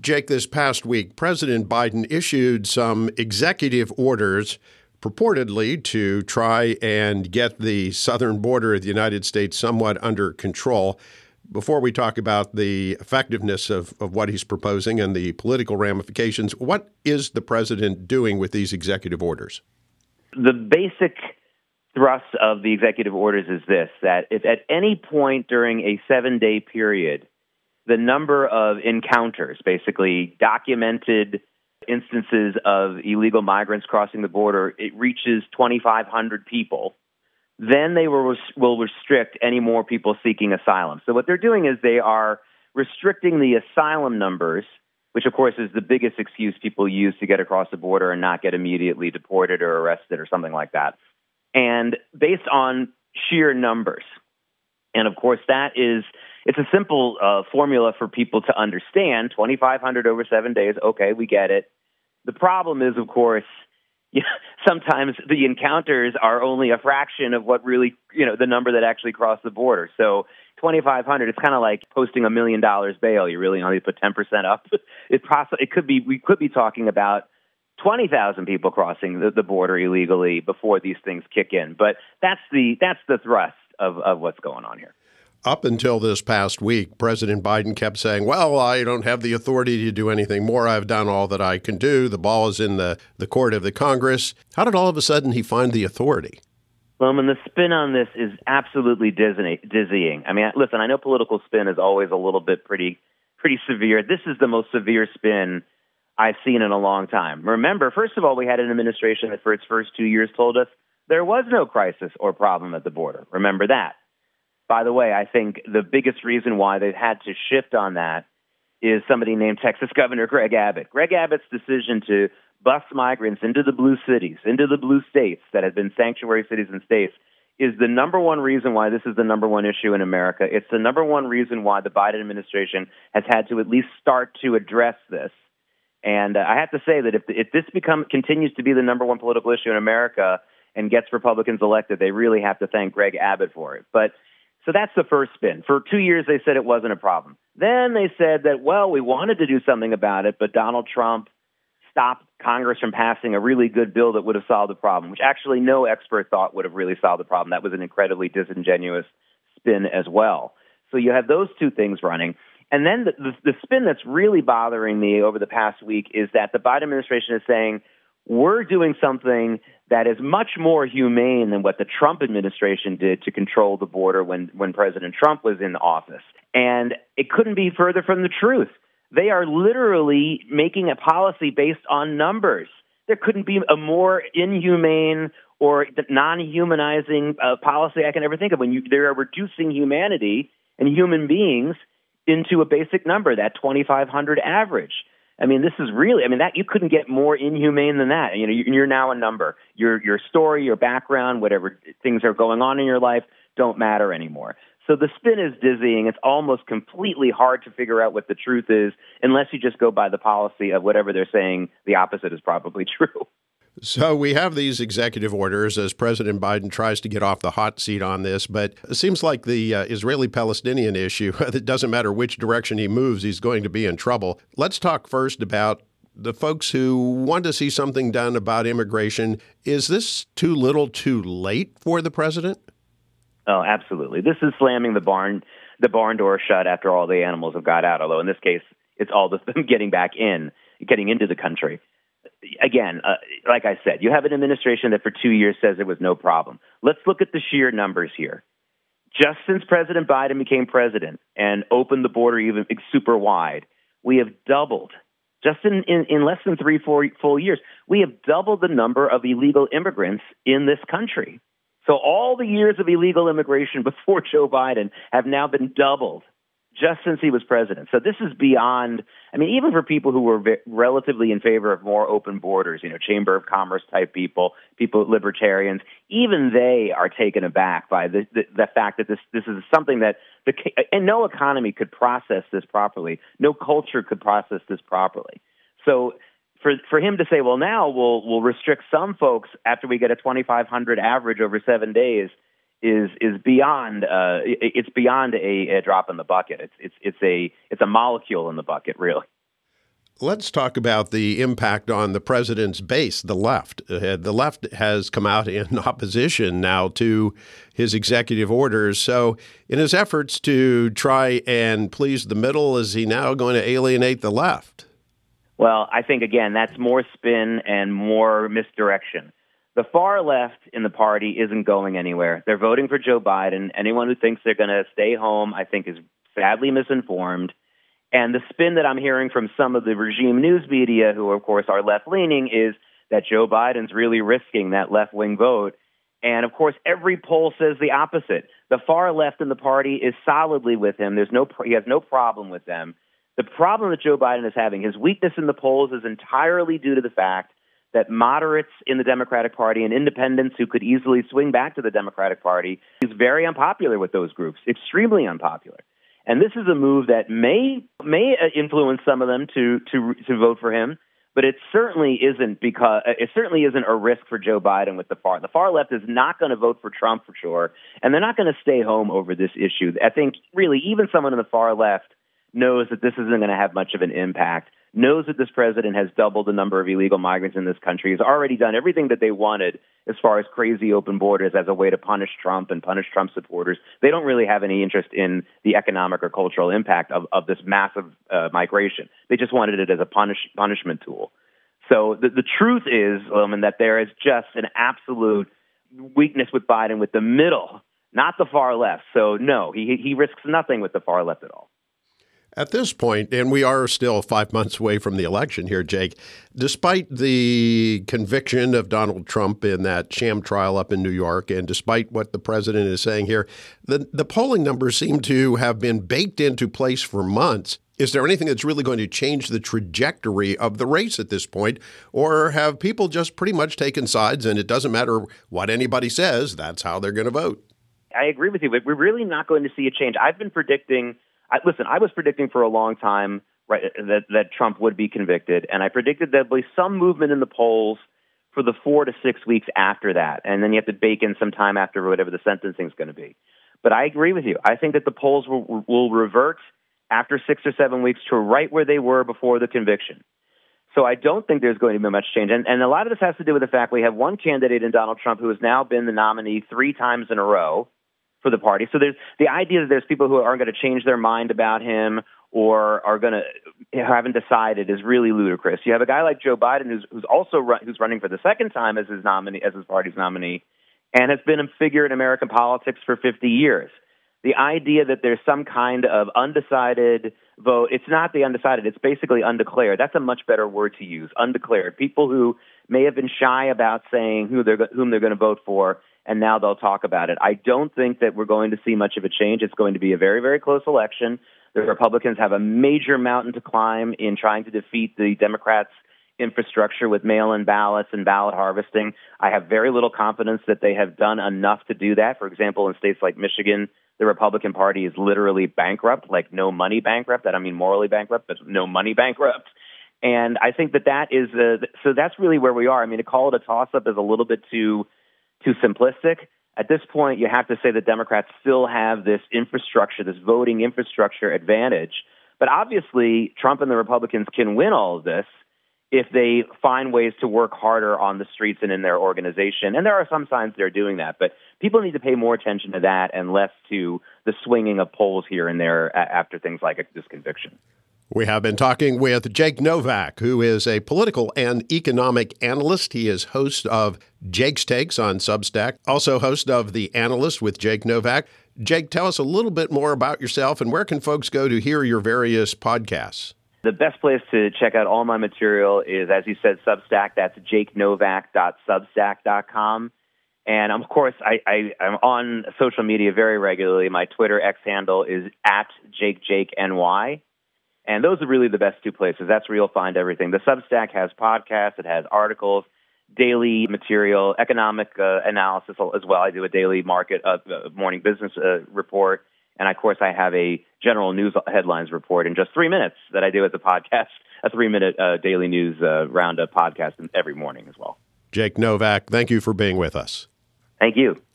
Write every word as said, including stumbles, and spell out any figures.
Jake, this past week, President Biden issued some executive orders purportedly to try and get the southern border of the United States somewhat under control. Before we talk about the effectiveness of, of what he's proposing and the political ramifications, what is the president doing with these executive orders? The basic thrust of the executive orders is this, that if at any point during a seven-day period, the number of encounters, basically documented instances of illegal migrants crossing the border, it reaches twenty-five hundred people, then they will, will restrict any more people seeking asylum. So what they're doing is they are restricting the asylum numbers, which of course is the biggest excuse people use to get across the border and not get immediately deported or arrested or something like that. And based on sheer numbers. And of course that is, it's a simple uh, formula for people to understand. twenty-five hundred over seven days, okay, we get it. The problem is, of course, you know, sometimes the encounters are only a fraction of what really, you know, the number that actually crossed the border. So twenty-five hundred, it's kind of like posting a million dollars bail. You really only put ten percent up. It poss- it could be, we could be talking about twenty thousand people crossing the, the border illegally before these things kick in. But that's the that's the thrust of, of what's going on here. Up until this past week, President Biden kept saying, well, I don't have the authority to do anything more. I've done all that I can do. The ball is in the, the court of the Congress. How did all of a sudden he find the authority? Well, I mean, the spin on this is absolutely dizzy, dizzying. I mean, listen, I know political spin is always a little bit pretty pretty severe. This is the most severe spin I've seen in a long time. Remember, first of all, we had an administration that for its first two years told us there was no crisis or problem at the border. Remember that. By the way, I think the biggest reason why they've had to shift on that is somebody named Texas Governor Greg Abbott. Greg Abbott's decision to bus migrants into the blue cities, into the blue states that have been sanctuary cities and states, is the number one reason why this is the number one issue in America. It's the number one reason why the Biden administration has had to at least start to address this. And uh, I have to say that if, if this become, continues to be the number one political issue in America and gets Republicans elected, they really have to thank Greg Abbott for it. But so that's the first spin. For two years, they said it wasn't a problem. Then they said that, well, we wanted to do something about it, but Donald Trump stopped Congress from passing a really good bill that would have solved the problem, which actually no expert thought would have really solved the problem. That was an incredibly disingenuous spin as well. So you have those two things running. And then the, the, the spin that's really bothering me over the past week is that the Biden administration is saying, we're doing something that is much more humane than what the Trump administration did to control the border when, when President Trump was in office. And it couldn't be further from the truth. They are literally making a policy based on numbers. There couldn't be a more inhumane or non-humanizing uh, policy I can ever think of. When you, they are reducing humanity and human beings into a basic number, that twenty-five hundred average. I mean, this is really, I mean, that you couldn't get more inhumane than that. You know, you're now a number. Your your story, your background, whatever things are going on in your life don't matter anymore. So the spin is dizzying. It's almost completely hard to figure out what the truth is unless you just go by the policy of whatever they're saying. The opposite is probably true. So we have these executive orders as President Biden tries to get off the hot seat on this, but it seems like the uh, Israeli-Palestinian issue, it doesn't matter which direction he moves, he's going to be in trouble. Let's talk first about the folks who want to see something done about immigration. Is this too little too late for the president? Oh, absolutely. This is slamming the barn the barn door shut after all the animals have got out, although in this case, it's all of them getting back in, getting into the country. Again, uh, like I said, you have an administration that for two years says it was no problem. Let's look at the sheer numbers here. Just since President Biden became president and opened the border even super wide, we have doubled, just in, in, in less than three, four full years, we have doubled the number of illegal immigrants in this country. So all the years of illegal immigration before Joe Biden have now been doubled just since he was president. So this is beyond, I mean, even for people who were ve- relatively in favor of more open borders, you know, Chamber of Commerce type people, people, libertarians, even they are taken aback by the, the, the fact that this, this is something that, the and no economy could process this properly. No culture could process this properly. So for for him to say, well, now we'll we'll restrict some folks after we get a twenty-five hundred average over seven days, is is beyond uh, it's beyond a, a drop in the bucket. It's it's it's a it's a molecule in the bucket, really. Let's talk about the impact on the president's base, the left. Uh, the left has come out in opposition now to his executive orders. So in his efforts to try and please the middle, is he now going to alienate the left? Well, I think, again, that's more spin and more misdirection. The far left in the party isn't going anywhere. They're voting for Joe Biden. Anyone who thinks they're going to stay home, I think, is sadly misinformed. And the spin that I'm hearing from some of the regime news media, who, of course, are left-leaning, is that Joe Biden's really risking that left-wing vote. And, of course, every poll says the opposite. The far left in the party is solidly with him. There's no, he has no problem with them. The problem that Joe Biden is having, his weakness in the polls, is entirely due to the fact that moderates in the Democratic Party and independents who could easily swing back to the Democratic Party is very unpopular with those groups, extremely unpopular. And this is a move that may may influence some of them to to to vote for him, but it certainly isn't because it certainly isn't a risk for Joe Biden with the far. The far left is not going to vote for Trump for sure, and they're not going to stay home over this issue. I think really even someone in the far left knows that this isn't going to have much of an impact, knows that this president has doubled the number of illegal migrants in this country, has already done everything that they wanted as far as crazy open borders as a way to punish Trump and punish Trump supporters. They don't really have any interest in the economic or cultural impact of, of this massive uh, migration. They just wanted it as a punish, punishment tool. So the, the truth is, Loman, that there is just an absolute weakness with Biden with the middle, not the far left. So no, he, he risks nothing with the far left at all. At this point, and we are still five months away from the election here, Jake, despite the conviction of Donald Trump in that sham trial up in New York, and despite what the president is saying here, the, the polling numbers seem to have been baked into place for months. Is there anything that's really going to change the trajectory of the race at this point? Or have people just pretty much taken sides and it doesn't matter what anybody says, that's how they're going to vote? I agree with you, but we're really not going to see a change. I've been predicting I, listen, I was predicting for a long time right, that, that Trump would be convicted, and I predicted there'd be some movement in the polls for the four to six weeks after that, and then you have to bake in some time after whatever the sentencing is going to be. But I agree with you. I think that the polls will, will revert after six or seven weeks to right where they were before the conviction. So I don't think there's going to be much change. And, and a lot of this has to do with the fact we have one candidate in Donald Trump who has now been the nominee three times in a row for the party. So there's the idea that there's people who aren't going to change their mind about him or are going to haven't decided is really ludicrous. You have a guy like Joe Biden who's who's also run, who's running for the second time as his nominee, as his party's nominee, and has been a figure in American politics for fifty years. The idea that there's some kind of undecided vote, it's not the undecided, it's basically undeclared. That's a much better word to use, undeclared. People who may have been shy about saying who they're whom they're going to vote for, and now they'll talk about it. I don't think that we're going to see much of a change. It's going to be a very, very close election. The Republicans have a major mountain to climb in trying to defeat the Democrats' infrastructure with mail-in ballots and ballot harvesting. I have very little confidence that they have done enough to do that. For example, in states like Michigan, the Republican Party is literally bankrupt, like no money bankrupt. I don't mean morally bankrupt, but no money bankrupt. And I think that that is, uh, so that's really where we are. I mean, to call it a toss-up is a little bit too too simplistic. At this point, you have to say that Democrats still have this infrastructure, this voting infrastructure advantage. But obviously, Trump and the Republicans can win all of this if they find ways to work harder on the streets and in their organization. And there are some signs they're doing that. But people need to pay more attention to that and less to the swinging of polls here and there after things like this conviction. We have been talking with Jake Novak, who is a political and economic analyst. He is host of Jake's Takes on Substack, also host of The Analyst with Jake Novak. Jake, tell us a little bit more about yourself and where can folks go to hear your various podcasts? The best place to check out all my material is, as you said, Substack. That's jake novak dot substack dot com. And, of course, I, I, I'm on social media very regularly. My Twitter X handle is at JakeJakeNY. And those are really the best two places. That's where you'll find everything. The Substack has podcasts. It has articles, daily material, economic uh, analysis as well. I do a daily market, uh, morning business uh, report. And, of course, I have a general news headlines report in just three minutes that I do as a podcast, a three-minute uh, daily news uh, roundup podcast every morning as well. Jake Novak, thank you for being with us. Thank you.